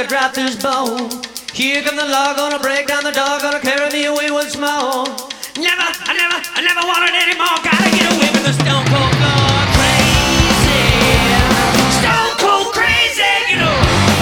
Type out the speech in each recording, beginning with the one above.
to drop this bone. Here come the law, gonna break down the door, gonna carry me away once more. I never wanted any more. Gotta get away with the stone cold blood crazy. Stone cold crazy, you know.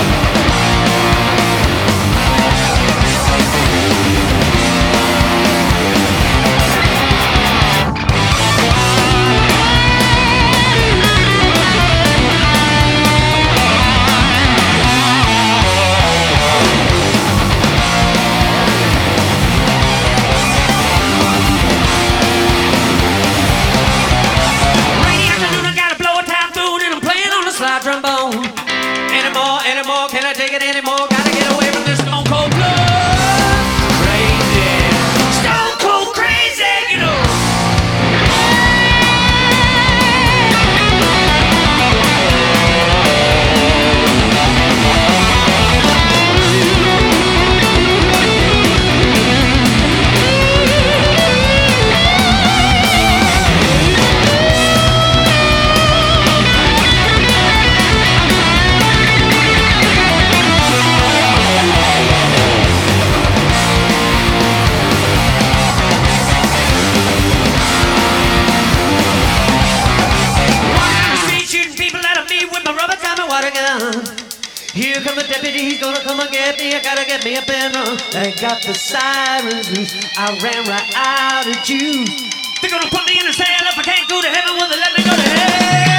Trombone. Anymore, can I take it anymore? Gotta get away from this stone cold blood crazy. Stone cold crazy, you know. Here come the deputy, he's gonna come and get me. I gotta get me a banner. They got the sirens loose. I ran right out of juice. They're gonna put me in a cell if I can't go to heaven. Will they let me go to hell?